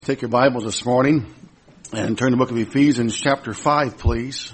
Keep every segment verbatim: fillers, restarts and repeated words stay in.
Take your Bibles this morning and turn to the book of Ephesians chapter five, please.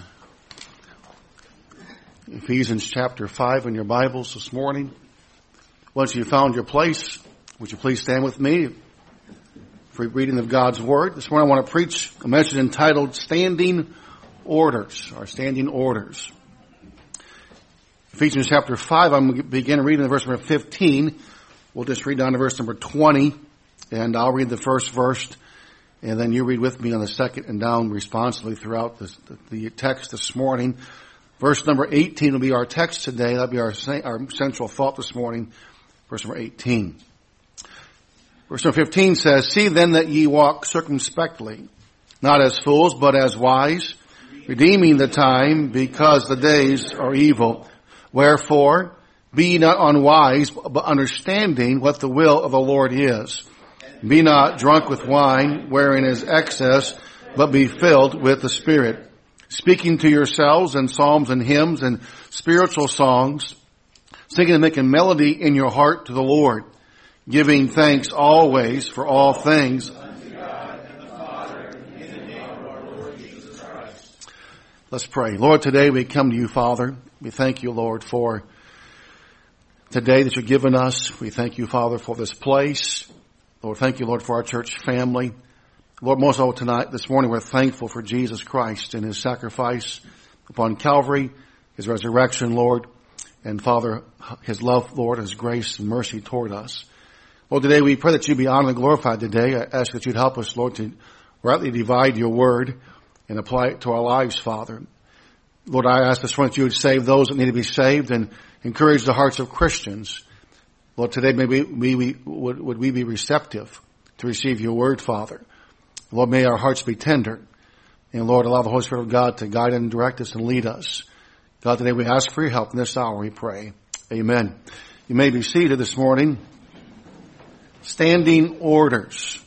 Ephesians chapter five in your Bibles this morning. Once you've found your place, would you please stand with me for reading of God's Word? This morning I want to preach a message entitled Standing Orders, or Standing Orders. Ephesians chapter five, I'm going to begin reading the verse number fifteen. We'll just read down to verse number twenty. And I'll read the first verse, and then you read with me on the second and down responsively throughout this, the, the text this morning. Verse number eighteen will be our text today. That'll be our, our central thought this morning. Verse number eighteen. Verse number fifteen says, "See then that ye walk circumspectly, not as fools, but as wise, redeeming the time, because the days are evil. Wherefore, be ye not unwise, but understanding what the will of the Lord is. Be not drunk with wine, wherein is excess, but be filled with the Spirit, speaking to yourselves in psalms and hymns and spiritual songs, singing and making melody in your heart to the Lord, giving thanks always for all things." Let's pray. Lord, today we come to you, Father. We thank you, Lord, for today that you've given us. We thank you, Father, for this place. Lord, thank you, Lord, for our church family. Lord, most of all tonight, this morning, we're thankful for Jesus Christ and his sacrifice upon Calvary, his resurrection, Lord, and Father, his love, Lord, his grace and mercy toward us. Lord, today we pray that you be honored and glorified today. I ask that you'd help us, Lord, to rightly divide your word and apply it to our lives, Father. Lord, I ask this morning that you would save those that need to be saved and encourage the hearts of Christians. Lord, today may we, we, we would, would we be receptive to receive your word, Father. Lord, may our hearts be tender. And Lord, allow the Holy Spirit of God to guide and direct us and lead us. God, today we ask for your help in this hour, we pray. Amen. You may be seated this morning. Standing orders.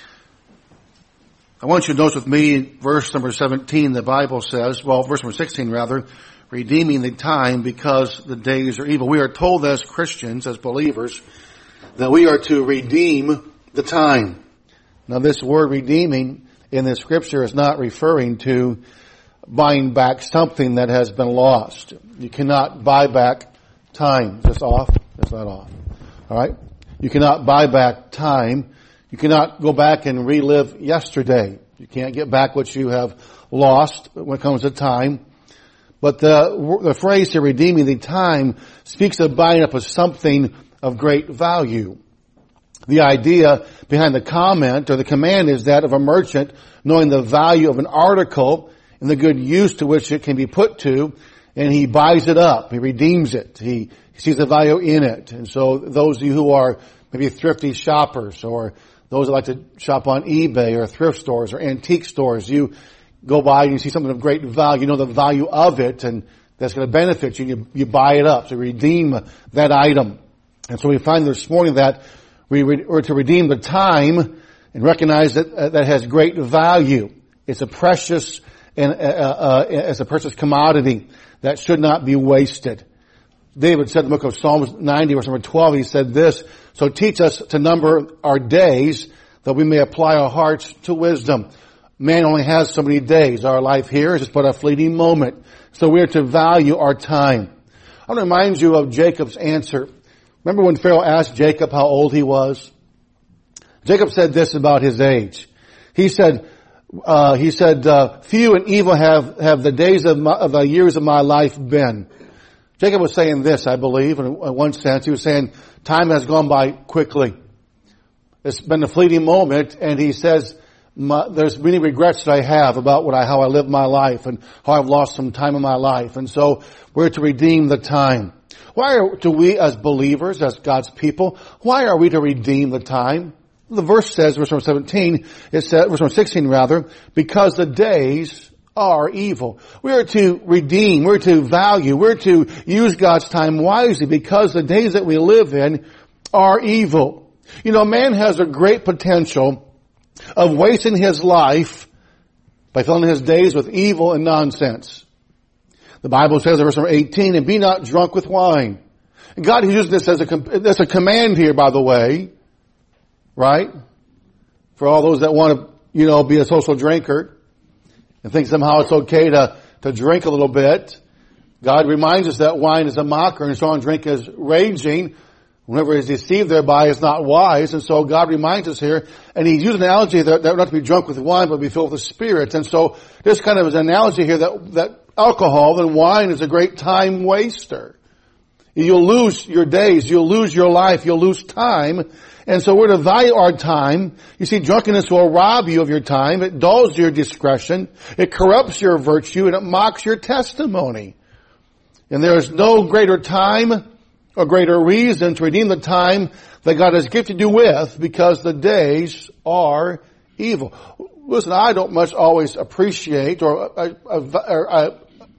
I want you to notice with me verse number seventeen, the Bible says, well, verse number sixteen rather, redeeming the time because the days are evil. We are told as Christians, as believers, that we are to redeem the time. Now this word redeeming in the scripture is not referring to buying back something that has been lost. You cannot buy back time. Is this off? That's not off. Alright? You cannot buy back time. You cannot go back and relive yesterday. You can't get back what you have lost when it comes to time. But the, the phrase here, redeeming the time, speaks of buying up of something of great value. The idea behind the comment or the command is that of a merchant knowing the value of an article and the good use to which it can be put to, and he buys it up. He redeems it. He, he sees the value in it. And so those of you who are maybe thrifty shoppers, or those that like to shop on eBay or thrift stores or antique stores, you go by and you see something of great value, you know the value of it, and that's going to benefit you, and you, you buy it up to redeem that item. And so we find this morning that we are to redeem the time and recognize that uh, that has great value. It's a precious and uh, uh, it's a precious commodity that should not be wasted. David said in the book of Psalms ninety, verse number twelve, he said this, "So teach us to number our days, that we may apply our hearts to wisdom." Man only has so many days. Our life here is just but a fleeting moment. So we are to value our time. I want to remind you of Jacob's answer. Remember when Pharaoh asked Jacob how old he was? Jacob said this about his age. He said, uh, he said, uh, "Few and evil have, have the days of, my, of the years of my life been." Jacob was saying this, I believe, in one sense. He was saying, time has gone by quickly. It's been a fleeting moment, and he says, My, there's many regrets that I have about what I, how I lived my life and how I've lost some time in my life. And so we're to redeem the time. Why are, do we as believers, as God's people, why are we to redeem the time? The verse says, verse number seventeen, it says, verse number sixteen rather, because the days are evil. We are to redeem, we're to value, we're to use God's time wisely because the days that we live in are evil. You know, man has a great potential of wasting his life by filling his days with evil and nonsense. The Bible says in verse number eighteen, "And be not drunk with wine." And God uses this as a, as a command here, by the way. Right? For all those that want to, you know, be a social drinker and think somehow it's okay to, to drink a little bit, God reminds us that wine is a mocker and strong drink is raging. Whoever is deceived thereby is not wise. And so God reminds us here, and he used an analogy that, that we're not to be drunk with wine, but be filled with the Spirit. And so this kind of is an analogy here that, that alcohol and wine is a great time waster. You'll lose your days, you'll lose your life, you'll lose time. And so we're to value our time. You see, drunkenness will rob you of your time. It dulls your discretion. It corrupts your virtue, and it mocks your testimony. And there is no greater time or greater reason to redeem the time that God has gifted you with, because the days are evil. Listen, I don't much always appreciate or, uh, uh, or uh,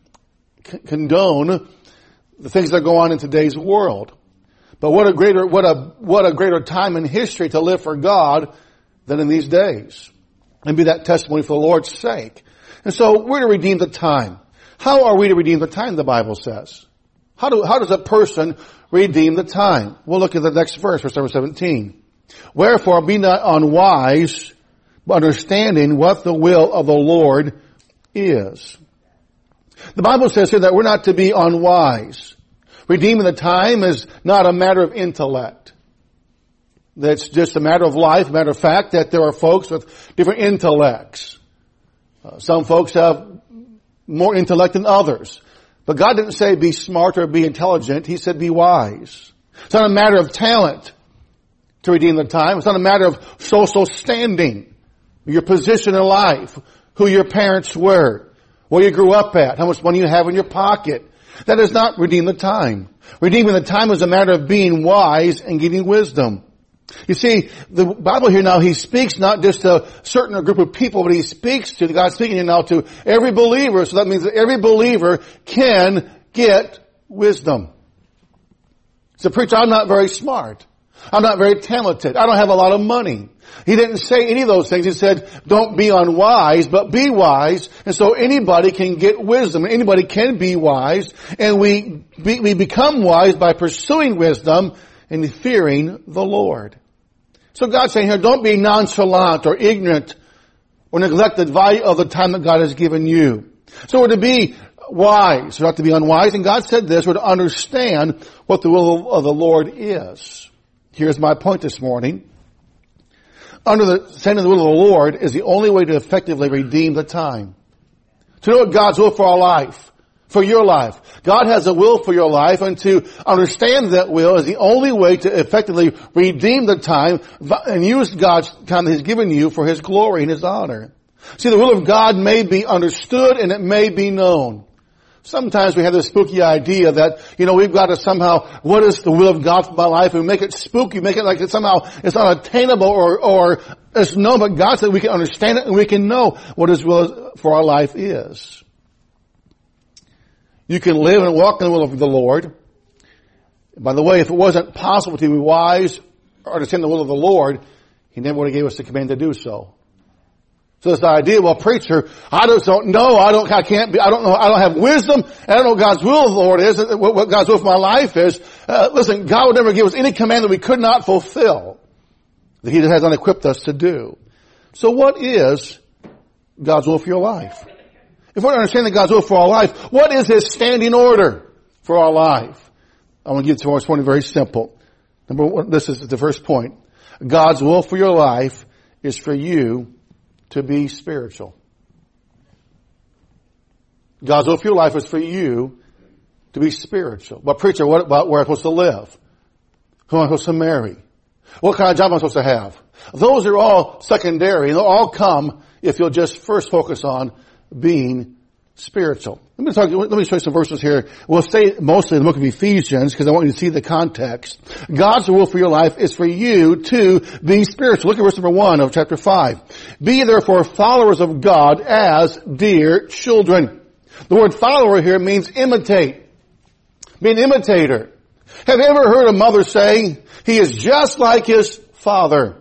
condone the things that go on in today's world. But what a greater, what a, what a greater time in history to live for God than in these days. And be that testimony for the Lord's sake. And so we're to redeem the time. How are we to redeem the time, the Bible says? How do, how does a person redeem the time? We'll look at the next verse, verse number seventeen. Wherefore be not unwise, but understanding what the will of the Lord is. The Bible says here that we're not to be unwise. Redeeming the time is not a matter of intellect. That's just a matter of life, a matter of fact that there are folks with different intellects. Uh, some folks have more intellect than others. But God didn't say be smart or be intelligent. He said be wise. It's not a matter of talent to redeem the time. It's not a matter of social standing, your position in life, who your parents were, where you grew up at, how much money you have in your pocket. That does not redeem the time. Redeeming the time is a matter of being wise and getting wisdom. You see, the Bible here now, he speaks not just to a certain group of people, but he speaks to, God's speaking here now to every believer. So that means that every believer can get wisdom. So preacher, I'm not very smart. I'm not very talented. I don't have a lot of money. He didn't say any of those things. He said, don't be unwise, but be wise. And so anybody can get wisdom. Anybody can be wise. And we, be, we become wise by pursuing wisdom and fearing the Lord. So God's saying here, don't be nonchalant or ignorant or neglect the value of the time that God has given you. So we're to be wise. We're not to be unwise. And God said this, we're to understand what the will of the Lord is. Here's my point this morning. Under the understanding the will of the Lord is the only way to effectively redeem the time. To know God's will for our life, for your life. God has a will for your life, and to understand that will is the only way to effectively redeem the time and use God's time that He's given you for His glory and His honor. See, the will of God may be understood and it may be known. Sometimes we have this spooky idea that, you know, we've got to somehow, what is the will of God for my life? And we make it spooky, make it like it somehow it's not attainable or, or it's known, but God said we can understand it and we can know what His will for our life is. You can live and walk in the will of the Lord. By the way, if it wasn't possible to be wise or understand the will of the Lord, He never would have gave us the command to do so. So this idea, well, preacher, I just don't know, I don't, I can't be, I don't know, I don't have wisdom, I don't know what God's will of the Lord is, what, what God's will for my life is. Uh, listen, God would never give us any command that we could not fulfill, that He has not equipped us to do. So what is God's will for your life? If we're understanding God's will for our life, what is His standing order for our life? I want to give it to us something very simple. Number one, this is the first point. God's will for your life is for you to be spiritual. God's will for your life is for you to be spiritual. But preacher, what about where I'm supposed to live? Who am I supposed to marry? What kind of job am I supposed to have? Those are all secondary. They'll all come if you'll just first focus on being spiritual. Let me talk, let me show you some verses here. We'll stay mostly in the book of Ephesians because I want you to see the context. God's will for your life is for you to be spiritual. Look at verse number one of chapter five. Be therefore followers of God as dear children. The word follower here means imitate. Be an imitator. Have you ever heard a mother say, he is just like his father?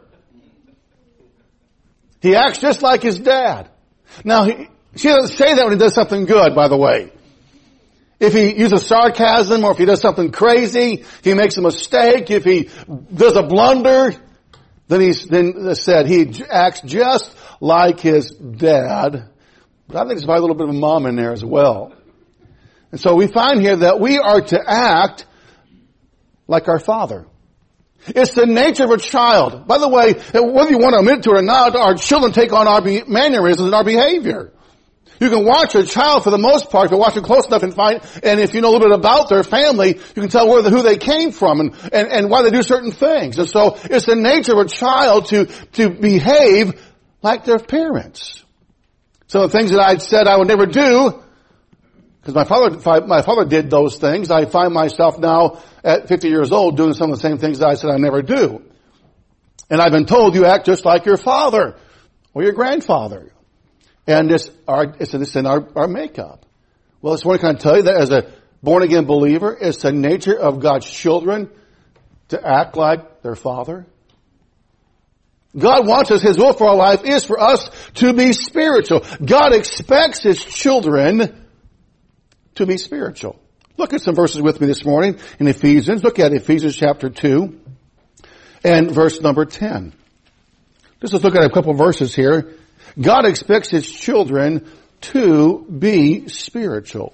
He acts just like his dad. Now, he, she doesn't say that when he does something good, by the way. If he uses sarcasm or if he does something crazy, if he makes a mistake, if he does a blunder, Then he then said he acts just like his dad. But I think there's probably a little bit of a mom in there as well. And so we find here that we are to act like our father. It's the nature of a child. By the way, whether you want to admit to it or not, our children take on our mannerisms and our behavior. You can watch a child for the most part, if you watch them close enough and find, and if you know a little bit about their family, you can tell where the, who they came from and, and, and why they do certain things. And so it's the nature of a child to, to behave like their parents. So the things that I'd said I would never do, because my father, my father did those things, I find myself now at fifty years old doing some of the same things that I said I never do. And I've been told you act just like your father or your grandfather. And it's, our, it's, it's in our, our makeup. Well, this morning, can I tell you that as a born-again believer, it's the nature of God's children to act like their father. God wants us, His will for our life is for us to be spiritual. God expects His children to be spiritual. Look at some verses with me this morning in Ephesians. Look at Ephesians chapter two and verse number ten. Just let's look at a couple of verses here. God expects His children to be spiritual.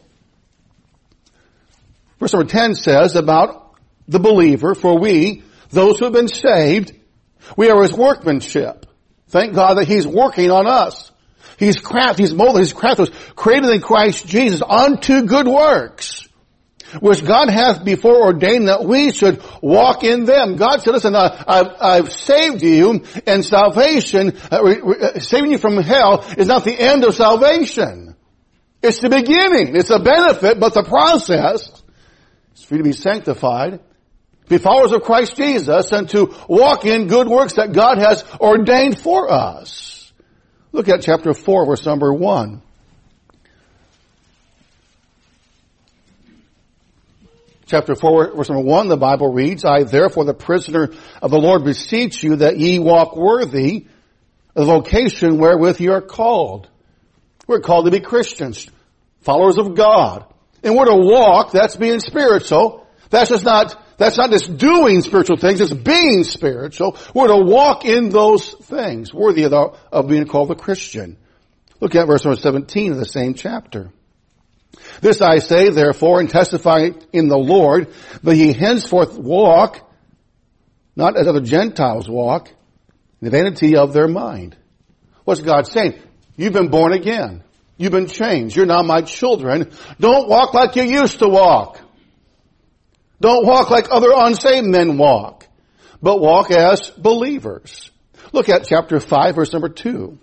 Verse number ten says about the believer, for we, those who have been saved, we are His workmanship. Thank God that He's working on us. He's craft, He's molded, He's crafted us, created in Christ Jesus unto good works, which God hath before ordained that we should walk in them. God said, listen, uh, I've, I've saved you, and salvation, uh, re, re, saving you from hell is not the end of salvation. It's the beginning. It's a benefit, but the process is for you to be sanctified, be followers of Christ Jesus, and to walk in good works that God has ordained for us. Look at chapter four, verse number one. Chapter four, verse number one, the Bible reads, I therefore, the prisoner of the Lord, beseech you that ye walk worthy of the vocation wherewith ye are called. We're called to be Christians, followers of God. And we're to walk, that's being spiritual. That's just not, that's not just doing spiritual things, it's being spiritual. We're to walk in those things, worthy of, the, of being called a Christian. Look at verse number seventeen of the same chapter. This I say, therefore, and testify in the Lord, that ye henceforth walk, not as other Gentiles walk, in the vanity of their mind. What's God saying? You've been born again. You've been changed. You're now my children. Don't walk like you used to walk. Don't walk like other unsaved men walk, but walk as believers. Look at chapter five, verse number two.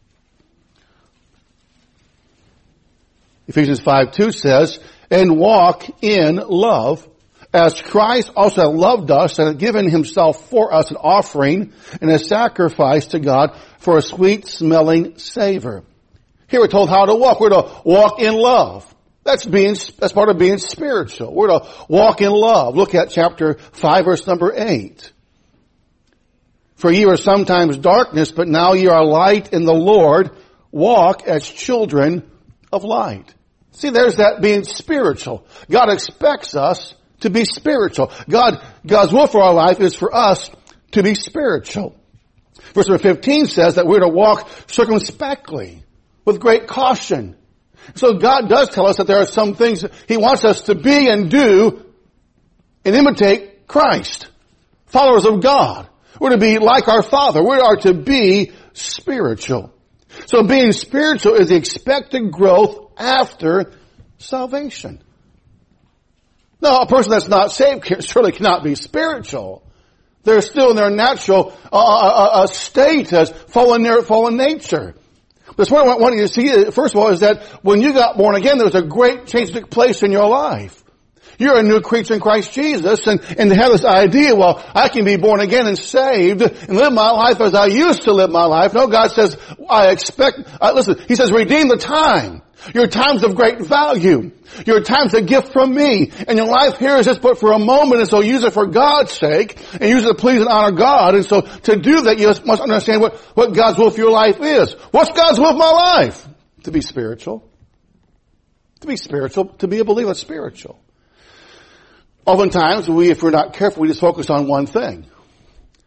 Ephesians five two says, and walk in love, as Christ also loved us and had given Himself for us an offering and a sacrifice to God for a sweet smelling savor. Here we're told how to walk. We're to walk in love. That's being, that's part of being spiritual. We're to walk in love. Look at chapter five, verse number eight. For ye were sometimes darkness, but now ye are light in the Lord. Walk as children of light. See, there's that being spiritual. God expects us to be spiritual. God, God's will for our life is for us to be spiritual. Verse number fifteen says that we're to walk circumspectly, with great caution. So God does tell us that there are some things He wants us to be and do and imitate Christ. Followers of God. We're to be like our Father. We are to be spiritual. So being spiritual is the expected growth after salvation. Now, a person that's not saved surely cannot be spiritual. They're still in their natural uh, uh, uh, state as fallen, fallen nature. But what I want you to see, first of all, is that when you got born again, there was a great change that took place in your life. You're a new creature in Christ Jesus, and, and to have this idea, well, I can be born again and saved and live my life as I used to live my life. No, God says, I expect, uh, listen, He says, redeem the time. Your time's of great value. Your time's a gift from me. And your life here is just but for a moment, and so use it for God's sake, and use it to please and honor God. And so to do that, you must understand what, what God's will for your life is. What's God's will for my life? To be spiritual. To be spiritual, to be a believer, spiritual. Oftentimes, we, if we're not careful, we just focus on one thing.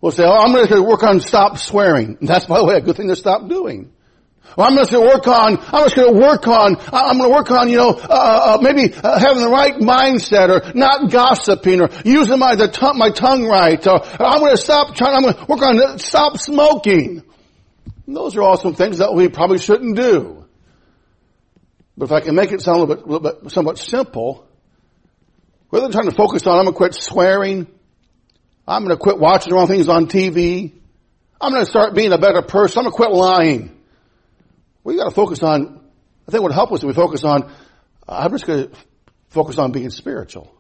will say, oh, I'm going to work on stop swearing. And that's, by the way, a good thing to stop doing. Well, I'm just going to work on, I'm just going to work on, I'm going to work on, you know, uh, uh maybe uh, having the right mindset, or not gossiping, or using my, the tongue, my tongue right, or I'm going to stop trying, I'm going to work on, stop smoking. And those are all some things that we probably shouldn't do. But if I can make it sound a little bit, a little bit somewhat simple, rather than trying to focus on, I'm going to quit swearing, I'm going to quit watching the wrong things on T V, I'm going to start being a better person, I'm going to quit lying. We got to focus on, I think what would help us if we focus on, I'm just going to focus on being spiritual.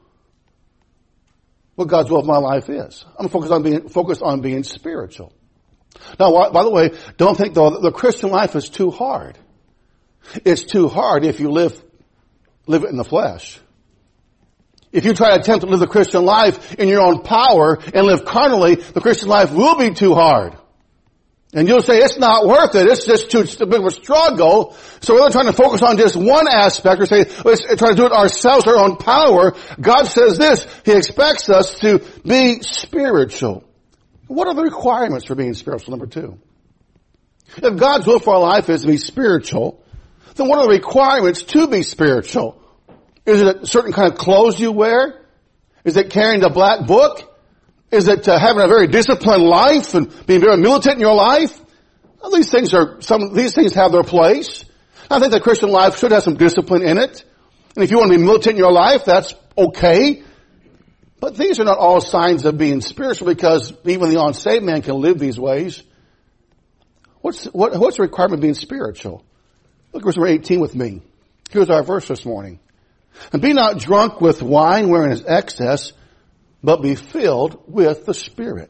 What God's will of my life is. I'm focused on being, focused on being spiritual. Now, by the way, don't think though that the Christian life is too hard. It's too hard if you live, live it in the flesh. If you try to attempt to live the Christian life in your own power and live carnally, the Christian life will be too hard. And you'll say, it's not worth it. It's just too a bit of a struggle. So rather than trying to focus on just one aspect or say, let's try to do it ourselves, our own power, God says this. He expects us to be spiritual. What are the requirements for being spiritual? Number two. If God's will for our life is to be spiritual, then what are the requirements to be spiritual? Is it a certain kind of clothes you wear? Is it carrying the black book? Is it uh, having a very disciplined life and being very militant in your life? Well, these things are, some, these things have their place. I think the Christian life should have some discipline in it. And if you want to be militant in your life, that's okay. But these are not all signs of being spiritual, because even the unsaved man can live these ways. What's, what, what's the requirement of being spiritual? Look at verse number eighteen with me. Here's our verse this morning. And be not drunk with wine wherein is excess, but be filled with the Spirit.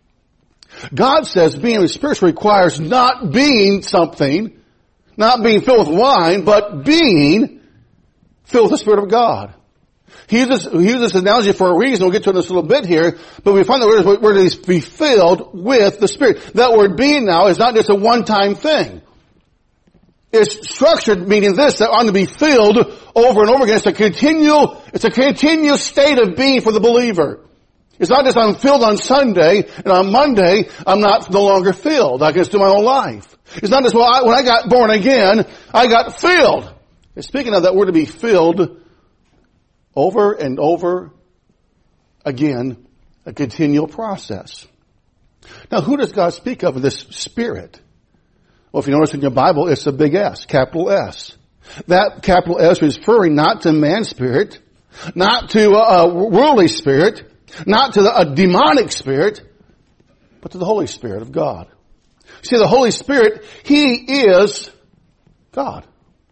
God says being spiritual requires not being something, not being filled with wine, but being filled with the Spirit of God. He uses, he uses this analogy for a reason. We'll get to this a little bit here. But we find the word, word is be filled with the Spirit. That word being now is not just a one-time thing. It's structured, meaning this, that I'm to be filled over and over again. It's a continual, it's a continuous state of being for the believer. It's not just I'm filled on Sunday, and on Monday, I'm not no longer filled. I can just do my own life. It's not just, well, I, when I got born again, I got filled. And speaking of that, we're to be filled over and over again, a continual process. Now, who does God speak of in this Spirit? Well, if you notice in your Bible, it's a big S, capital S. That capital S is referring not to man's spirit, not to a worldly spirit, not to a demonic spirit, but to the Holy Spirit of God. See, the Holy Spirit, He is God.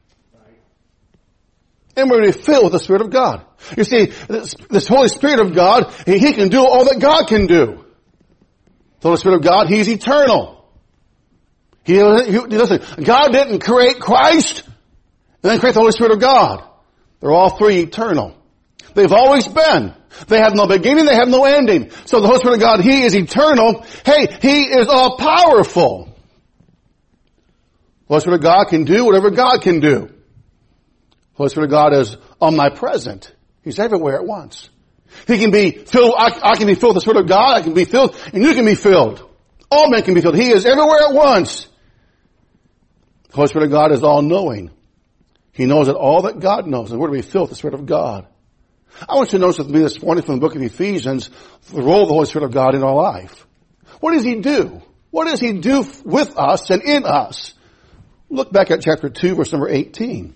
And we're to be filled with the Spirit of God. You see, this, this Holy Spirit of God, he, he can do all that God can do. The Holy Spirit of God, He's eternal. He, he, listen, God didn't create Christ and then create the Holy Spirit of God. They're all three eternal. They've always been. They have no beginning, they have no ending. So the Holy Spirit of God, He is eternal. Hey, He is all powerful. The Holy Spirit of God can do whatever God can do. The Holy Spirit of God is omnipresent. He's everywhere at once. He can be filled, I, I can be filled with the Spirit of God, I can be filled, and you can be filled. All men can be filled. He is everywhere at once. The Holy Spirit of God is all-knowing. He knows that all that God knows, and we're to be filled with the Spirit of God. I want you to notice with me this morning from the book of Ephesians, the role of the Holy Spirit of God in our life. What does He do? What does He do with us and in us? Look back at chapter two, verse number eighteen.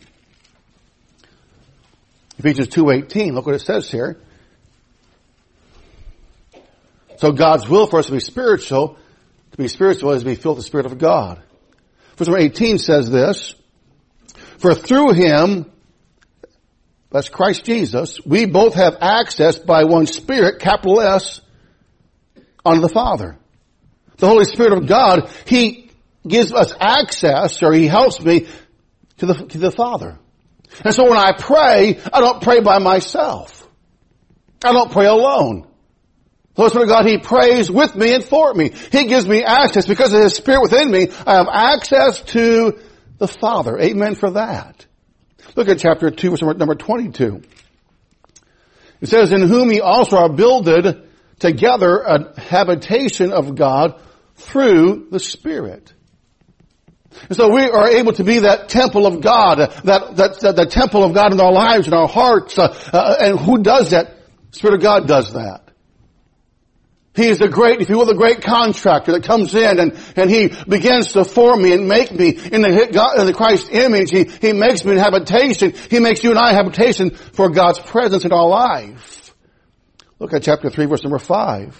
Ephesians two eighteen, look what it says here. So God's will for us to be spiritual, to be spiritual is to be filled with the Spirit of God. Verse number eighteen says this, for through Him, that's Christ Jesus, we both have access by one Spirit, capital S, unto the Father. The Holy Spirit of God, He gives us access, or He helps me to the, to the Father. And so when I pray, I don't pray by myself. I don't pray alone. The Holy Spirit of God, He prays with me and for me. He gives me access. Because of His Spirit within me, I have access to the Father. Amen for that. Look at chapter two, verse number twenty-two. It says, in whom ye also are builded together a habitation of God through the Spirit. And so we are able to be that temple of God, that, that, that the temple of God in our lives and our hearts. Uh, uh, and who does that? The Spirit of God does that. He is the great, if you will, the great contractor that comes in and, and He begins to form me and make me in the, God, in the Christ image. He, he makes me in habitation. He makes you and I habitation for God's presence in our life. Look at chapter three, verse number five.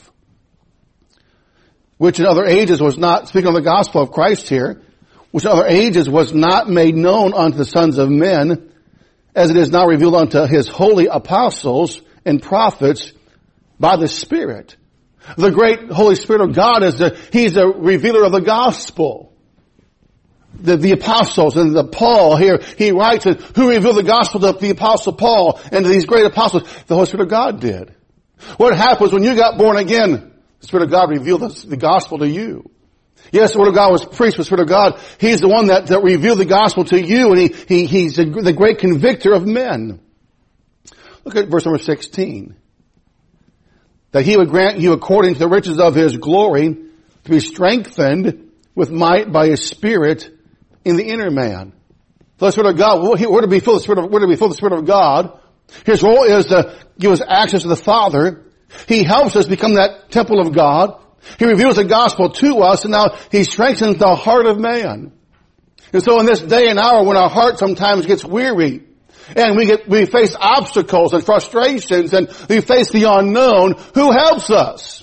Which in other ages was not, speaking of the gospel of Christ here, which in other ages was not made known unto the sons of men, as it is now revealed unto His holy apostles and prophets by the Spirit. The great Holy Spirit of God is the, He's the revealer of the gospel. The, the apostles and the Paul here, he writes, who revealed the gospel to the apostle Paul and to these great apostles? The Holy Spirit of God did. What happens when you got born again? The Spirit of God revealed the, the gospel to you. Yes, the Word of God was preached, but the Spirit of God, He's the one that, that revealed the gospel to you, and He, he He's the, the great convictor of men. Look at verse number sixteen. That He would grant you according to the riches of His glory to be strengthened with might by His Spirit in the inner man. So the Spirit of God, we're to be filled with the Spirit of, we're to be filled with the Spirit of God. His role is to give us access to the Father. He helps us become that temple of God. He reveals the gospel to us, and now He strengthens the heart of man. And so in this day and hour when our heart sometimes gets weary, and we get, we face obstacles and frustrations, and we face the unknown, who helps us?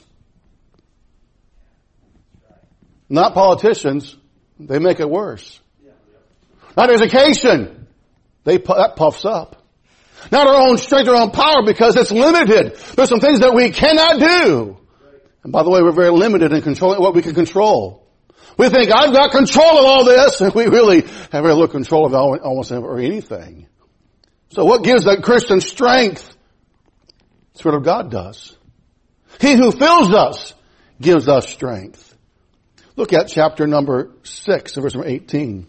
Not politicians. They make it worse. Not education. They, that puffs up. Not our own strength, our own power, because it's limited. There's some things that we cannot do. And by the way, we're very limited in controlling what we can control. We think, I've got control of all this, and we really have very little control of almost anything. So what gives that Christian strength? The Spirit of God does. He who fills us gives us strength. Look at chapter number six, verse number eighteen.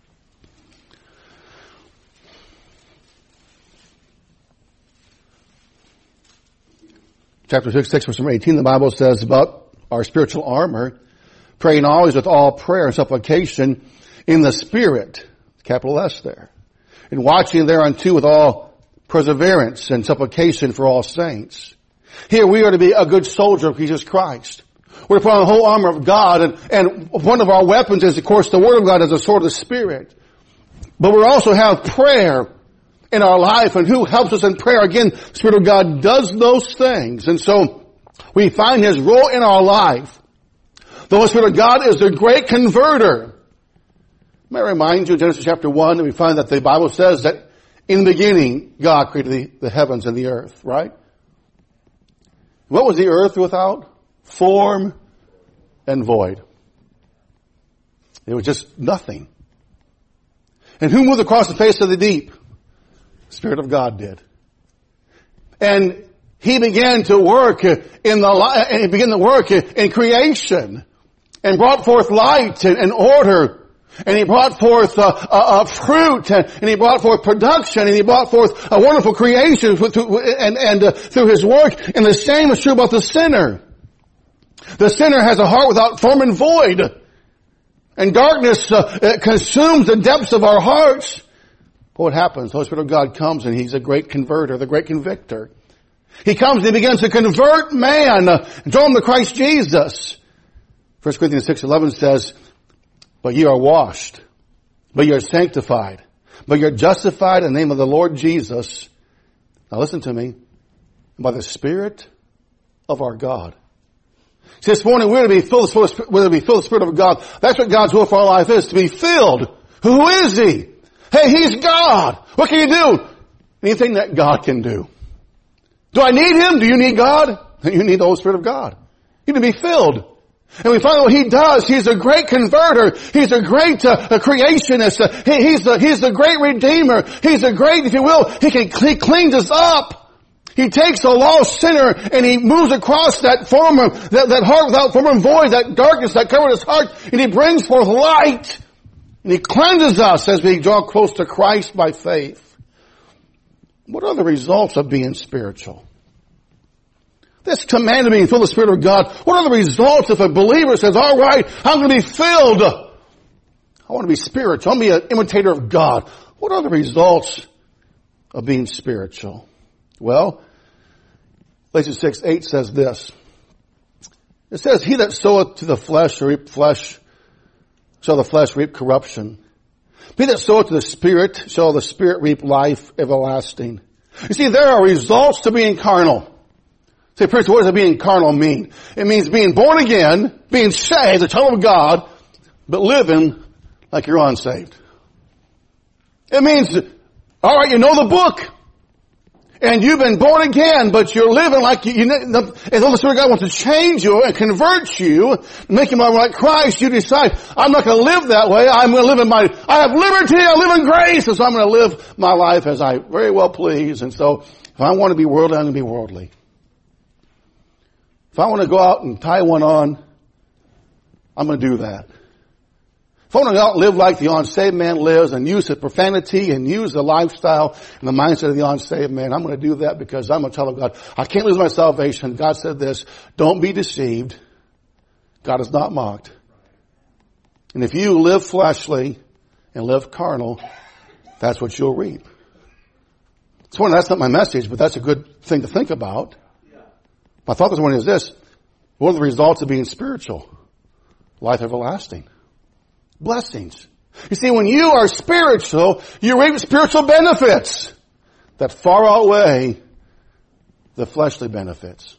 Chapter six, six, verse number eighteen, the Bible says about our spiritual armor, praying always with all prayer and supplication in the Spirit, capital S there, and watching thereunto with all perseverance and supplication for all saints. Here we are to be a good soldier of Jesus Christ. We're to put on the whole armor of God, and, and one of our weapons is, of course, the Word of God as a sword of the Spirit. But we also have prayer in our life, and who helps us in prayer? Again, the Spirit of God does those things. And so we find His role in our life. The Holy Spirit of God is the great converter. May I remind you, Genesis chapter one, that we find that the Bible says that in the beginning, God created the, the heavens and the earth, right? What was the earth without? Form and void. It was just nothing. And who moved across the face of the deep? The Spirit of God did. And He began to work in the, and He began to work in creation and brought forth light and, and order. And He brought forth uh, uh, fruit, and, and He brought forth production, and He brought forth a wonderful creation with, and, and uh, through His work. And the same is true about the sinner. The sinner has a heart without form and void. And darkness uh, consumes the depths of our hearts. But what happens? The Holy Spirit of God comes, and He's a great converter, the great convictor. He comes and He begins to convert man, uh, draw him to Christ Jesus. First Corinthians six eleven says, but ye are washed, but ye are sanctified, but ye are justified in the name of the Lord Jesus. Now listen to me. By the Spirit of our God. See, this morning we're to be filled, we're to be filled with the Spirit of God. That's what God's will for our life is, to be filled. Who is He? Hey, He's God. What can you do? Anything that God can do. Do I need Him? Do you need God? You need the Holy Spirit of God. You need to be filled. And we find what He does. He's a great converter. He's a great uh, a creationist. Uh, he, he's, the, he's the great redeemer. He's a great, if you will, He can He cleans us up. He takes a lost sinner and He moves across that form of, that, that heart without form and void, that darkness that covered His heart, and He brings forth light. And He cleanses us as we draw close to Christ by faith. What are the results of being spiritual? This command of being filled with the Spirit of God, what are the results if a believer says, all right, I'm going to be filled. I want to be spiritual. I want to be an imitator of God. What are the results of being spiritual? Well, Galatians six eight says this. It says, he that soweth to the flesh shall reap flesh, shall the flesh reap corruption. He that soweth to the Spirit shall the Spirit reap life everlasting. You see, there are results to being carnal. Say, preacher, what does being carnal mean? It means being born again, being saved, a child of God, but living like you're unsaved. It means, all right, you know the book, and you've been born again, but you're living like you, you and the Holy Spirit of God wants to change you and convert you, make you more like Christ. You decide, I'm not going to live that way. I'm going to live in my, I have liberty, I live in grace, and so I'm going to live my life as I very well please. And so, if I want to be worldly, I'm going to be worldly. If I want to go out and tie one on, I'm going to do that. If I want to go out and live like the unsaved man lives and use the profanity and use the lifestyle and the mindset of the unsaved man, I'm going to do that because I'm a child of God. I can't lose my salvation. God said this, don't be deceived. God is not mocked. And if you live fleshly and live carnal, that's what you'll reap. So that's not my message, but that's a good thing to think about. My thought this morning is this. What are the results of being spiritual? Life everlasting. Blessings. You see, when you are spiritual, you reap spiritual benefits that far outweigh the fleshly benefits.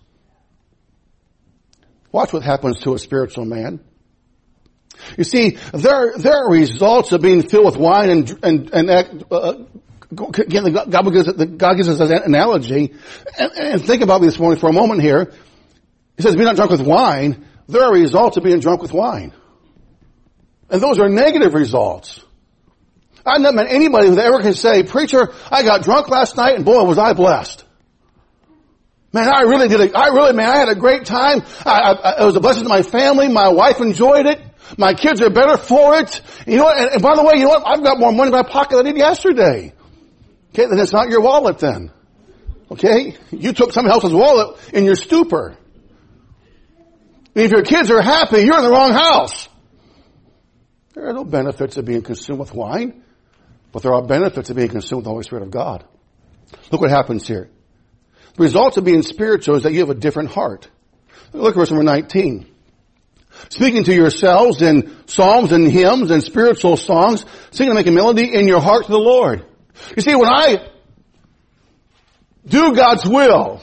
Watch what happens to a spiritual man. You see, there, there are results of being filled with wine and, and, and uh, again, God gives, God gives us an analogy. And, and think about this morning for a moment here. He says, be not drunk with wine. There are results of being drunk with wine. And those are negative results. I've not met anybody who ever can say, preacher, I got drunk last night and boy, was I blessed. Man, I really did it. I really, man, I had a great time. I, I, it was a blessing to my family. My wife enjoyed it. My kids are better for it. You know what? And, and by the way, you know what? I've got more money in my pocket than I did yesterday. Okay, then it's not your wallet then. Okay? You took somebody else's wallet in your stupor. If your kids are happy, you're in the wrong house. There are no benefits of being consumed with wine, but there are benefits of being consumed with the Holy Spirit of God. Look what happens here. The results of being spiritual is that you have a different heart. Look at verse number nineteen. Speaking to yourselves in psalms and hymns and spiritual songs, singing and making melody in your heart to the Lord. You see, when I do God's will,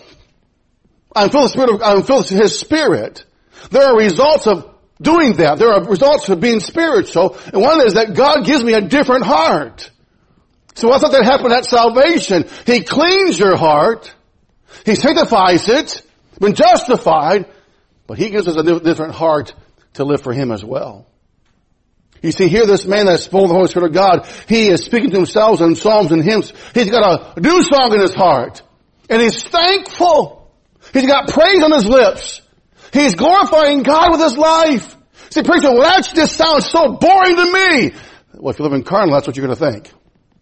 I'm filled with the Spirit of, I'm filled with His Spirit. There are results of doing that. There are results of being spiritual. And one is that God gives me a different heart. So I thought that happened at salvation. He cleans your heart. He sanctifies it. Been justified. But He gives us a different heart to live for Him as well. You see, here this man that's full of the Holy Spirit of God, he is speaking to himself in psalms and hymns. He's got a new song in his heart. And he's thankful. He's got praise on his lips. He's glorifying God with his life. See, preacher, well, that just sounds so boring to me. Well, if you live in carnal, that's what you're going to think.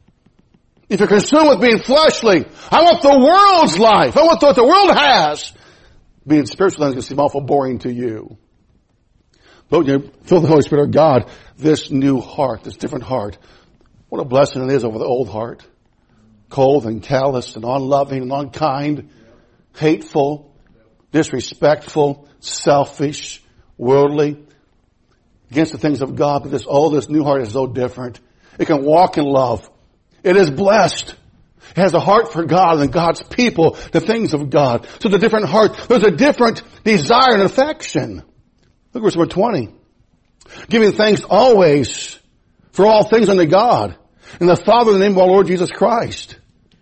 If you're consumed with being fleshly, I want the world's life. I want what the world has. Being spiritual is going to seem awful boring to you. But when you fill the Holy Spirit of God, this new heart, this different heart, what a blessing it is over the old heart. Cold and callous and unloving and unkind, hateful, disrespectful, selfish, worldly, against the things of God. But this, oh, this new heart is so different. It can walk in love. It is blessed. It has a heart for God and God's people, the things of God. So the different heart, there's a different desire and affection. Look at verse number twenty. Giving thanks always for all things unto God and the Father in the name of our Lord Jesus Christ.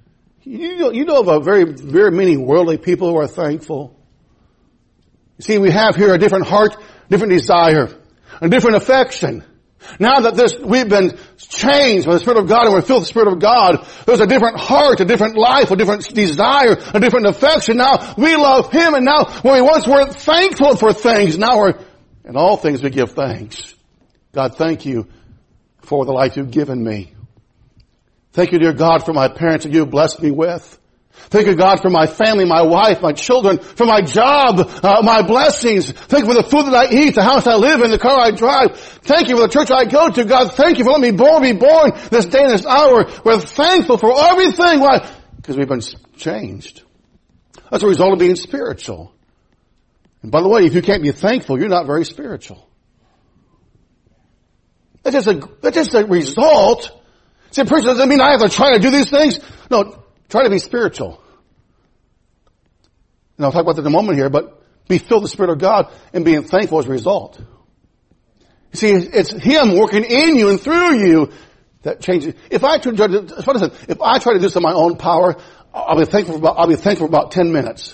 You know, you know of a very, very many worldly people who are thankful. You see, we have here a different heart, different desire, a different affection. Now that this, we've been changed by the Spirit of God and we're filled with the Spirit of God, there's a different heart, a different life, a different desire, a different affection. Now we love Him, and now when we once weren't thankful for things, now we're, in all things we give thanks. God, thank you for the life you've given me. Thank you, dear God, for my parents that you've blessed me with. Thank you, God, for my family, my wife, my children, for my job, uh, my blessings. Thank you for the food that I eat, the house I live in, the car I drive. Thank you for the church I go to. God, thank you for letting me born, be born this day and this hour. We're thankful for everything. Why? Because we've been changed. That's a result of being spiritual. And by the way, if you can't be thankful, you're not very spiritual. That's just a, that's just a result. See, preacher, does that mean I have to try to do these things? No, try to be spiritual. And I'll talk about that in a moment here, but be filled with the Spirit of God and being thankful as a result. You see, it's Him working in you and through you that changes. If I try to, if I try to do this in my own power, I'll be thankful for about, I'll be thankful for about ten minutes.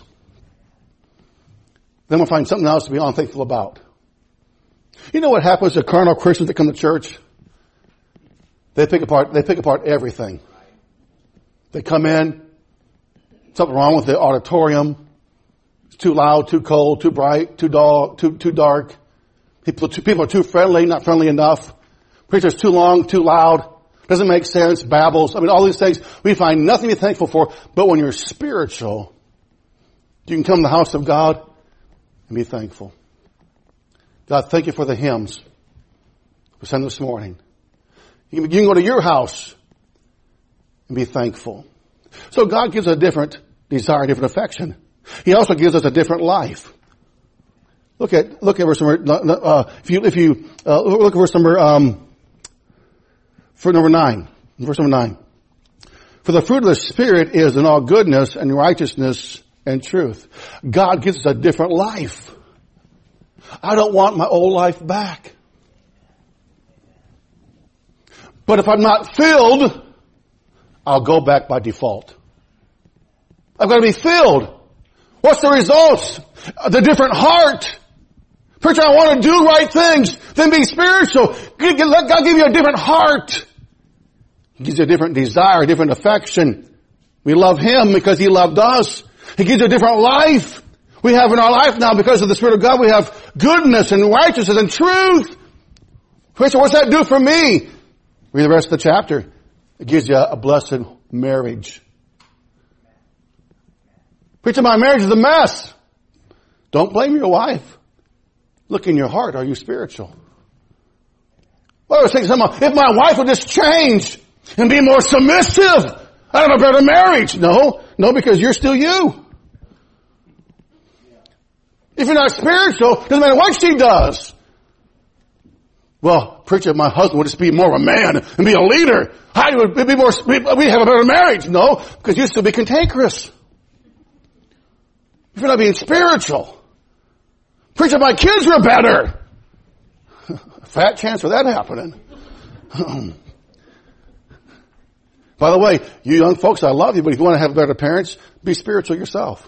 Then we'll find something else to be unthankful about. You know what happens to carnal Christians that come to church? They pick apart, they pick apart everything. They come in, something wrong with the auditorium. It's too loud, too cold, too bright, too dull, too, too dark. People, people are too friendly, not friendly enough. Preacher's too long, too loud. Doesn't make sense, babbles. I mean, all these things we find nothing to be thankful for. But when you're spiritual, you can come to the house of God and be thankful. God, thank you for the hymns we sang this morning. You can, you can go to your house and be thankful. So God gives a different desire, different affection. He also gives us a different life. Look at look at verse number. Uh, if you if you uh, look at verse number um, for number nine, verse number nine. For the fruit of the Spirit is in all goodness and righteousness and truth. God gives us a different life. I don't want my old life back. But if I'm not filled, I'll go back by default. I've got to be filled. What's the results? The different heart. Preacher, I want to do right things. Then be spiritual. Let God give you a different heart. He gives you a different desire, a different affection. We love Him because He loved us. He gives you a different life. We have in our life now, because of the Spirit of God, we have goodness and righteousness and truth. Preacher, what's that do for me? Read the rest of the chapter. It gives you a blessed marriage. Preacher, my marriage is a mess. Don't blame your wife. Look in your heart. Are you spiritual? Well, I was thinking, if my wife would just change and be more submissive, I'd have a better marriage. No, no, because you're still you. If you're not spiritual, doesn't matter what she does. Well, preacher, if my husband would just be more of a man and be a leader, I would be more, we'd have a better marriage. No, because you'd still be cantankerous. If you're not being spiritual. Preacher, my kids were better. Fat chance of that happening. By the way, you young folks, I love you, but if you want to have better parents, be spiritual yourself.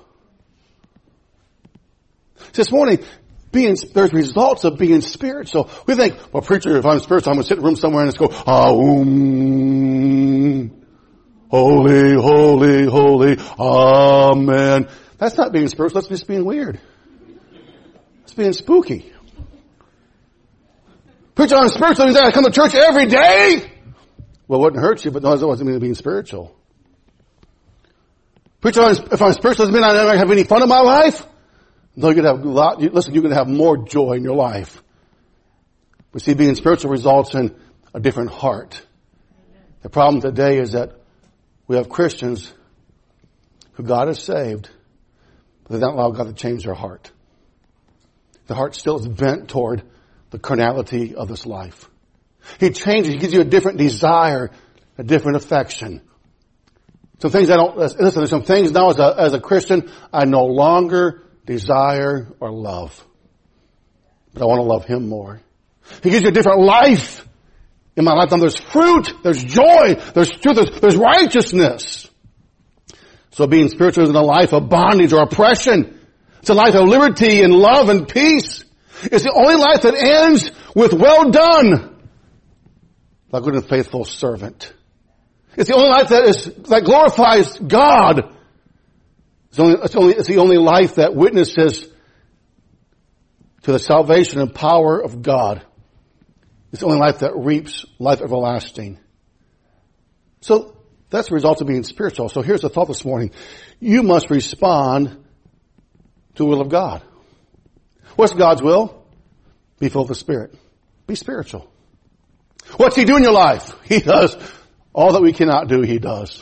This morning, being, there's results of being spiritual. We think, well, preacher, if I'm spiritual, I'm going to sit in a room somewhere and just go, ah, um, holy, holy, holy, amen. That's not being spiritual. That's just being weird. It's being spooky. Preacher, I'm spiritual. Means I come to church every day. Well, it wouldn't hurt you, but no, that doesn't mean being spiritual. Preacher, if I'm spiritual, doesn't mean I never have any fun in my life. No, you're going to have a lot, listen, you're going to have more joy in your life. But see, being spiritual results in a different heart. The problem today is that we have Christians who God has saved, but they don't allow God to change their heart. The heart still is bent toward the carnality of this life. He changes, He gives you a different desire, a different affection. Some things I don't, listen, there's some things now as a, as a Christian I no longer desire or love. But I want to love Him more. He gives you a different life. In my life, now there's fruit, there's joy, there's truth, there's, there's righteousness. So being spiritual isn't a life of bondage or oppression. It's a life of liberty and love and peace. It's the only life that ends with well done, thy good and faithful servant. It's the only life that is, that glorifies God. It's, only, it's, only, it's the only life that witnesses to the salvation and power of God. It's the only life that reaps life everlasting. So That's the result of being spiritual. So here's the thought this morning. You must respond to the will of God. What's God's will? Be filled with the Spirit. Be spiritual. What's He do in your life? He does all that we cannot do, He does.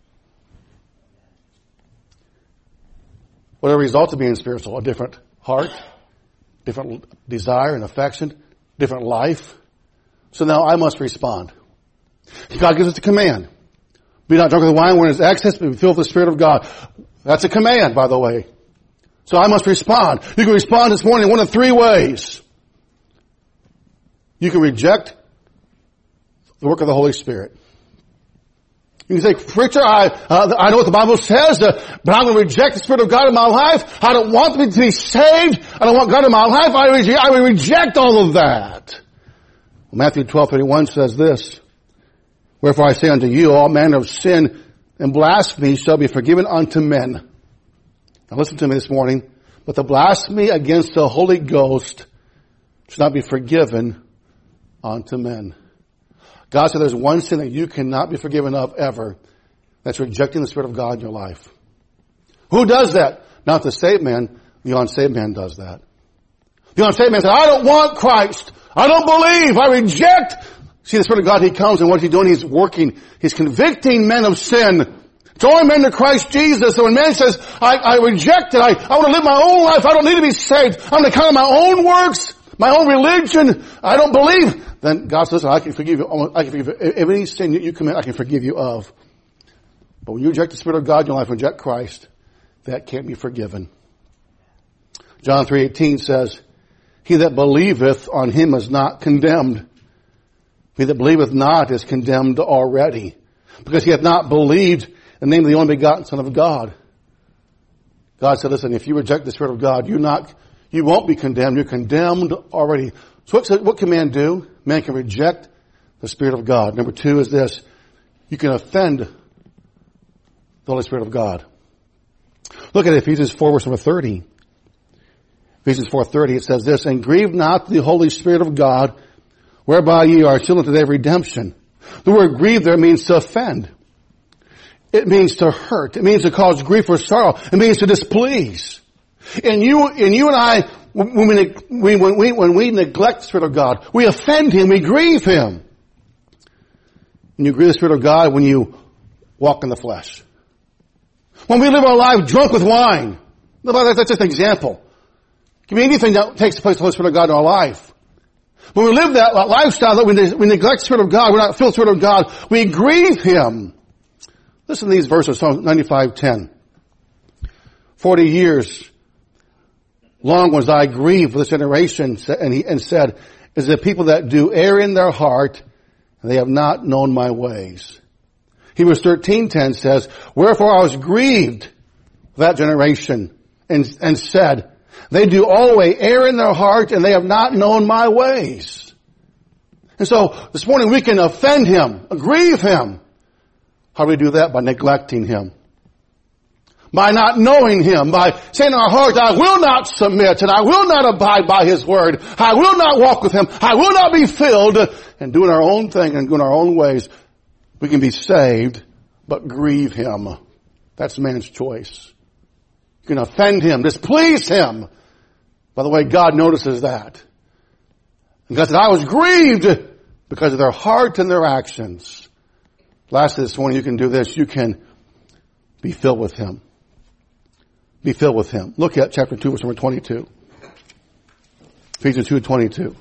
What are the results of being spiritual? A different heart, different desire and affection, different life. So now I must respond. God gives us a command. Be not drunk with wine when it's excess, but be filled with the Spirit of God. That's a command, by the way. So I must respond. You can respond this morning in one of three ways. You can reject the work of the Holy Spirit. You can say, preacher, I, uh, I know what the Bible says, uh, but I'm going to reject the Spirit of God in my life. I don't want me to be saved. I don't want God in my life. I, re- I will reject all of that. Matthew twelve thirty-one says this, wherefore I say unto you, all manner of sin and blasphemy shall be forgiven unto men. Now listen to me this morning. But the blasphemy against the Holy Ghost shall not be forgiven unto men. God said there's one sin that you cannot be forgiven of ever. That's rejecting the Spirit of God in your life. Who does that? Not the saved man. The unsaved man does that. The unsaved man said, I don't want Christ. I don't believe. I reject. See, the Spirit of God, He comes, and what's He doing? He's working. He's convicting men of sin. Drawing men to Christ Jesus. So when man says, I, I reject it, I, I want to live my own life, I don't need to be saved, I'm going to count on my own works, my own religion, I don't believe, then God says, I can forgive you, I can forgive you. Any sin that you commit, I can forgive you of. But when you reject the Spirit of God in your life, reject Christ, that can't be forgiven. John three eighteen says, he that believeth on Him is not condemned. He that believeth not is condemned already, because he hath not believed in the name of the only begotten Son of God. God said, listen, if you reject the Spirit of God, you're not, you won't be condemned. You're condemned already. So what, what can man do? Man can reject the Spirit of God. Number two is this. You can offend the Holy Spirit of God. Look at Ephesians four, verse number thirty. Ephesians four thirty, it says this, and grieve not the Holy Spirit of God, whereby ye are sealed unto the day of redemption. The word grieve there means to offend. It means to hurt. It means to cause grief or sorrow. It means to displease. And you, and you and I, when we, when we, when we neglect the Spirit of God, we offend Him, we grieve Him. And you grieve the Spirit of God when you walk in the flesh. When we live our life drunk with wine. That's just an example. It can be anything that takes the place of the Holy Spirit of God in our life. When we live that lifestyle that we, we neglect the Spirit of God, we're not filled with the Spirit of God, we grieve Him. Listen to these verses, Psalm ninety-five ten. Forty years long was I grieved for this generation, and he and said, is the people that do err in their heart, and they have not known my ways. Hebrews thirteen ten says, wherefore I was grieved for that generation, and, and said, they do always err in their heart, and they have not known my ways. And so, this morning we can offend Him, grieve Him. How do we do that? By neglecting Him. By not knowing Him. By saying in our heart, I will not submit and I will not abide by His word. I will not walk with Him. I will not be filled. And doing our own thing and going our own ways, we can be saved, but grieve Him. That's man's choice. You can offend Him, displease Him. By the way, God notices that. And God said, I was grieved because of their heart and their actions. Lastly this morning, you can do this. You can be filled with Him. Be filled with Him. Look at chapter two, verse number twenty-two. Ephesians two twenty-two.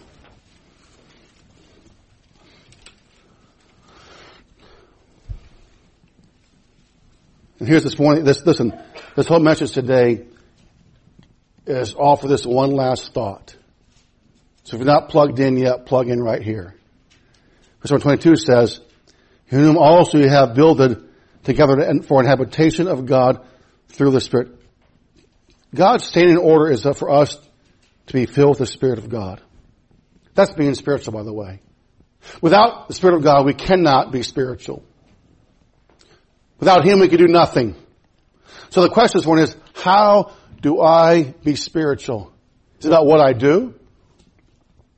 And here's this morning, this, listen, this whole message today is all for this one last thought. So if you're not plugged in yet, plug in right here. Verse number twenty-two says, in whom also you have builded together for an habitation of God through the Spirit. God's standing order is for us to be filled with the Spirit of God. That's being spiritual, by the way. Without the Spirit of God, we cannot be spiritual. Without Him, we can do nothing. So the question this morning is, how do I be spiritual? Is it about what I do?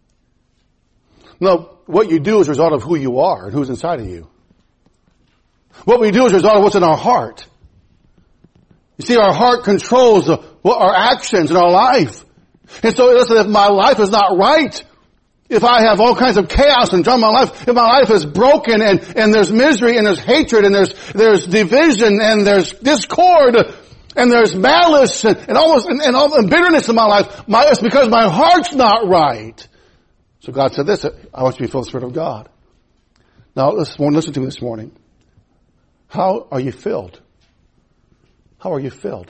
No, what you do is a result of who you are and who's inside of you. What we do is a result of what's in our heart. You see, our heart controls the, what our actions in our life. And so listen, if my life is not right, if I have all kinds of chaos and drama in my life, if my life is broken and, and there's misery and there's hatred and there's, there's division and there's discord and there's malice and, and almost, and, and all the bitterness in my life, my, it's because my heart's not right. So God said this, I want you to be filled with the Spirit of God. Now, listen, listen to me this morning. How are you filled? How are you filled?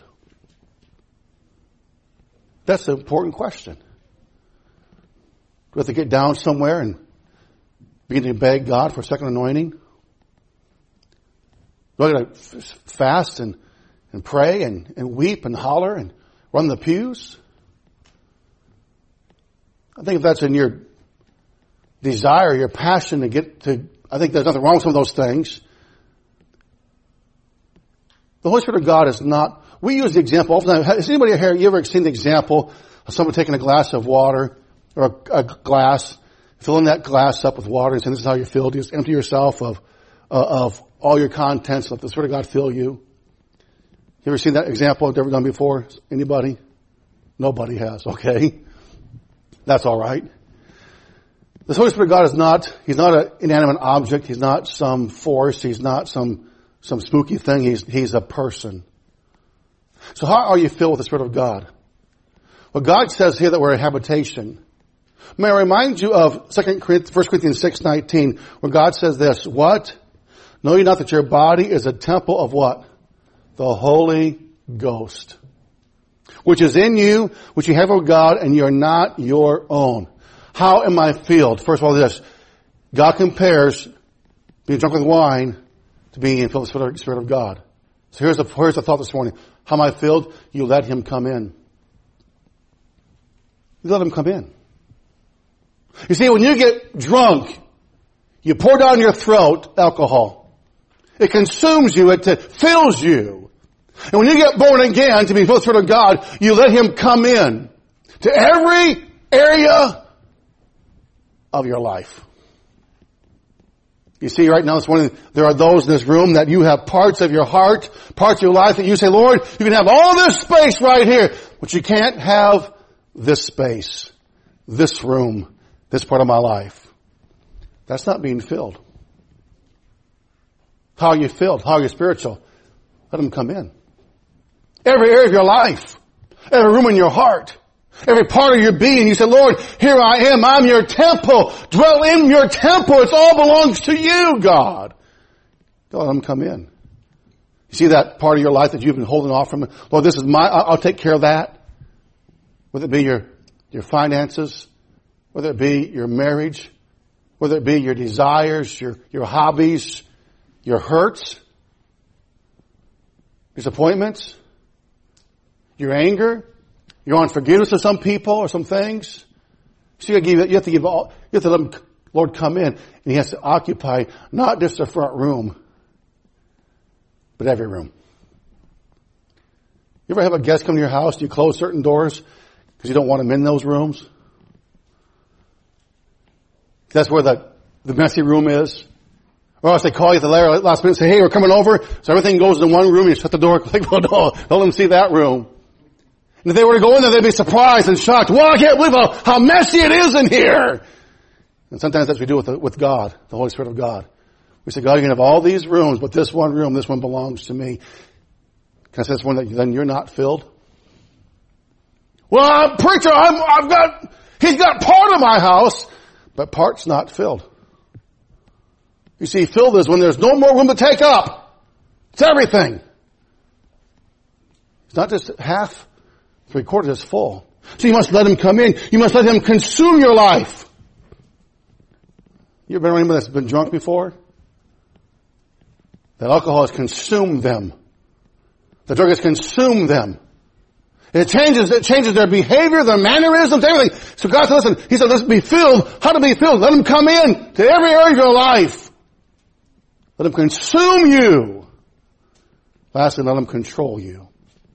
That's an important question. Do we have to get down somewhere and begin to beg God for a second anointing? Do I got to fast and, and pray and, and weep and holler and run the pews? I think if that's in your desire, your passion to get to, I think there's nothing wrong with some of those things. The Holy Spirit of God is not, we use the example, often, has anybody here, you ever seen the example of someone taking a glass of water or a, a glass, filling that glass up with water and saying, this is how you feel. You just empty yourself of, uh, of all your contents, let the Spirit of God fill you. You ever seen that example ever done before? Anybody? Nobody has, okay. That's all right. The Holy Spirit of God is not, He's not an inanimate object. He's not some force. He's not some, some spooky thing. He's, He's a person. So how are you filled with the Spirit of God? Well, God says here that we're a habitation. May I remind you of Second Corinthians, First Corinthians six nineteen, where God says this, what? Know ye not that your body is a temple of what? The Holy Ghost, which is in you, which you have of God, and you're not your own. How am I filled? First of all, this. God compares being drunk with wine to being filled with the Spirit of God. So here's the, here's the thought this morning. How am I filled? You let Him come in. You let Him come in. You see, when you get drunk, you pour down your throat alcohol. It consumes you. It fills you. And when you get born again to be filled with the Spirit of God, you let Him come in to every area of your life. You see, right now this morning, there are those in this room that you have parts of your heart, parts of your life that you say, Lord, you can have all this space right here, but you can't have this space, this room, this part of my life. That's not being filled. How are you filled? How are you spiritual? Let Him come in. Every area of your life, every room in your heart, every part of your being, you say, Lord, here I am. I'm your temple. Dwell in your temple. It all belongs to you, God. God, let Him come in. You see that part of your life that you've been holding off from? Lord, this is my, I'll take care of that. Whether it be your, your finances, whether it be your marriage, whether it be your desires, your, your hobbies, your hurts, disappointments, your anger, your unforgiveness of some people or some things. So you, give, you have to give all, you have to let Him, Lord, come in, and He has to occupy not just the front room, but every room. You ever have a guest come to your house and you close certain doors because you don't want them in those rooms? That's where the, the messy room is. Or else they call you at the last minute and say, hey, we're coming over. So everything goes in one room and you shut the door. Like, well, no, don't let them see that room. And if they were to go in there, they'd be surprised and shocked. Well, I can't believe how, how messy it is in here. And sometimes that's what we do with, the, with God, the Holy Spirit of God. We say, God, you can have all these rooms, but this one room, this one belongs to me. Can I say this one that then you're not filled? Well, I'm, preacher, I'm, I've got, He's got part of my house, but part's not filled. You see, filled is when there's no more room to take up. It's everything. It's not just half, three quarters is full. So you must let Him come in. You must let Him consume your life. You ever been around anybody that's been drunk before? That alcohol has consumed them. The drug has consumed them. It changes, it changes their behavior, their mannerisms, everything. So God said, listen, He said, let's be filled. How to be filled? Let Him come in to every area of your life. Let Him consume you. Lastly, let Him control you.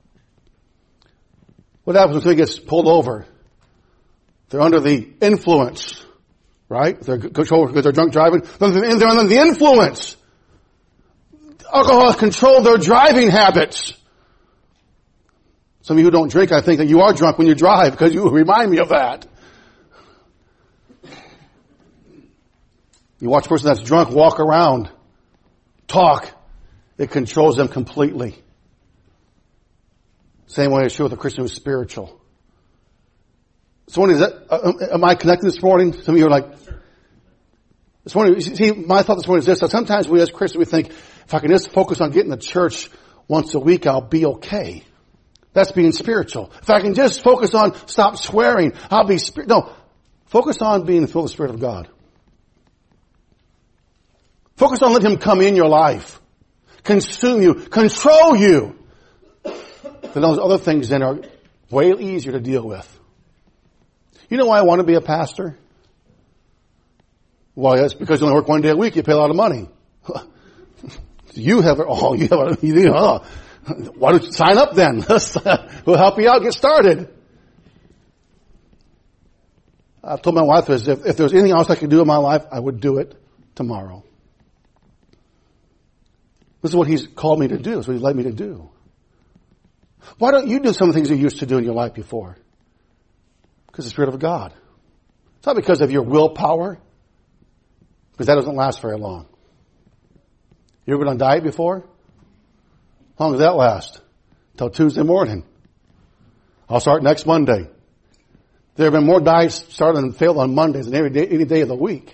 What happens when somebody gets pulled over? They're under the influence, right? They're controlled because they're drunk driving. They're under the influence. alcohol has controlled their driving habits. Some of you who don't drink, I think that you are drunk when you drive because you remind me of that. You watch a person that's drunk walk around, talk. It controls them completely. Same way it's true with a Christian who's spiritual. So, is that, uh, am I connected this morning? Some of you are like, this morning, see, my thought this morning is this. That sometimes we as Christians, we think, if I can just focus on getting to church once a week, I'll be okay. That's being spiritual. If I can just focus on stop swearing, I'll be spiritual. No. Focus on being filled with the Spirit of God. Focus on letting Him come in your life. Consume you. Control you. Then those other things then are way easier to deal with. You know why I want to be a pastor? Well, that's because you only work one day a week. You pay a lot of money. You have it all. You have it. You know, why don't you sign up then? We'll help you out. Get started. I've told my wife this, if, if there was anything else I could do in my life, I would do it tomorrow. This is what He's called me to do. This is what He's led me to do. Why don't you do some of the things you used to do in your life before? Because of the Spirit of God. It's not because of your willpower. Because that doesn't last very long. You ever been on diet before? How long does that last? Till Tuesday morning. I'll start next Monday. There have been more diets started and failed on Mondays than every day, any day of the week.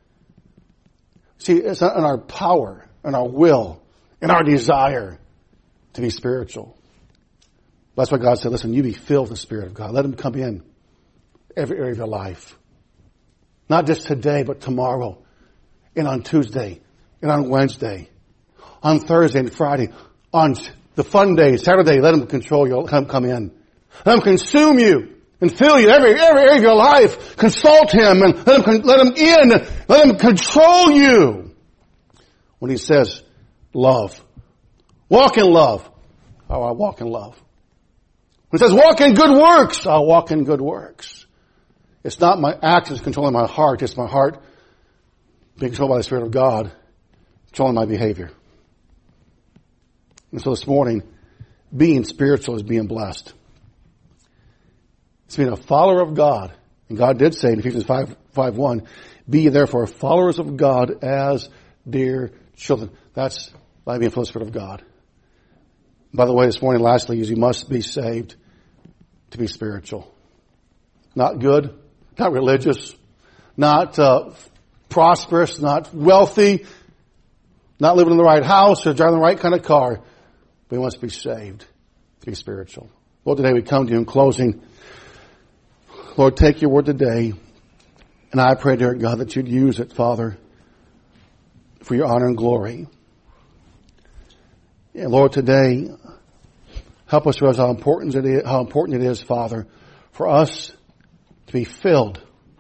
See, it's not in our power, in our will, in our desire to be spiritual. That's why God said, listen, you be filled with the Spirit of God. Let Him come in every area of your life. Not just today, but tomorrow. And on Tuesday. And on Wednesday. On Thursday and Friday. On the fun days, Saturday, let Him control you. Let Him come in. Let Him consume you and fill you every, every area of your life. Consult Him and let Him, let Him in. Let Him control you. When He says, love. Walk in love. Oh, I walk in love. When He says, walk in good works. I'll walk in good works. It's not my actions controlling my heart. It's my heart being controlled by the Spirit of God, controlling my behavior. And so this morning, being spiritual is being blessed. It's being a follower of God. And God did say in Ephesians five, five one, be ye therefore followers of God as dear children. That's by being full of the Spirit of God. By the way, this morning, lastly, is you must be saved to be spiritual. Not good, not religious, not uh, prosperous, not wealthy, not living in the right house or driving the right kind of car. We must be saved to be spiritual. Well, today we come to you in closing. Lord, take your word today, and I pray, dear God, that you'd use it, Father, for your honor and glory. And Lord, today, help us to realize how important it is, how important it is, Father, for us to be filled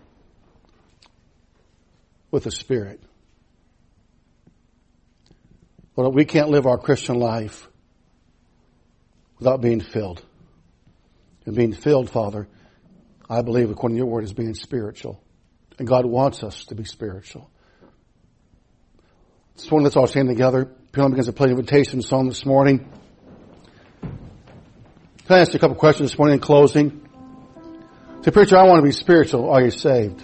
with the Spirit. Lord, we can't live our Christian life without being filled. And being filled, Father, I believe, according to your word, is being spiritual. And God wants us to be spiritual. This morning, let's all stand together. Piano begins to play an invitation song this morning. Can I ask you a couple questions this morning in closing? Say, preacher, I want to be spiritual. Are you saved?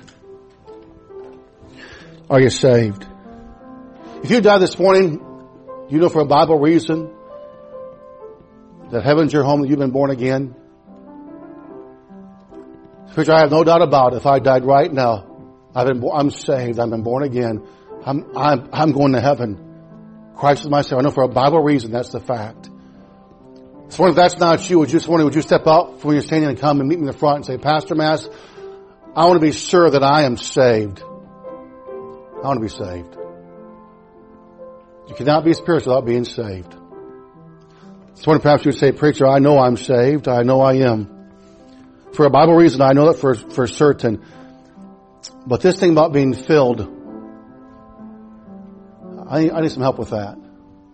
Are you saved? If you died this morning, you know for a Bible reason that heaven's your home, that you've been born again. Preacher, I have no doubt about it. If I died right now, I've been, I'm saved. I've been born again. I'm, I'm, I'm going to heaven. Christ is my Savior. I know for a Bible reason that's the fact. So if that's not you, would you, morning, would you step out from your standing and come and meet me in the front and say, Pastor Mass, I want to be sure that I am saved. I want to be saved. You cannot be spiritual without being saved. This morning perhaps you would say, preacher, I know I'm saved. I know I am. For a Bible reason, I know that for, for certain. But this thing about being filled, I, I need some help with that.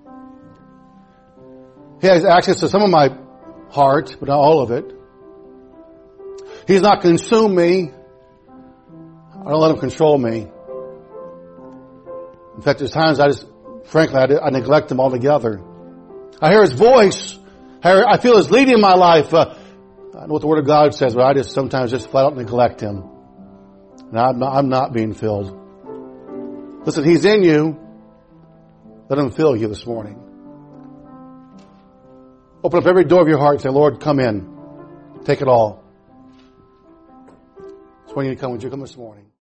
He has access to some of my heart, but not all of it. He's not consumed me. I don't let him control me. In fact, there's times I just frankly, I, I neglect Him altogether. I hear His voice. I, hear, I feel His leading in my life. Uh, I know what the Word of God says, but I just sometimes just flat out neglect Him. And I'm not, I'm not being filled. Listen, He's in you. Let Him fill you this morning. Open up every door of your heart and say, Lord, come in. Take it all. That's when you come. Would you come this morning?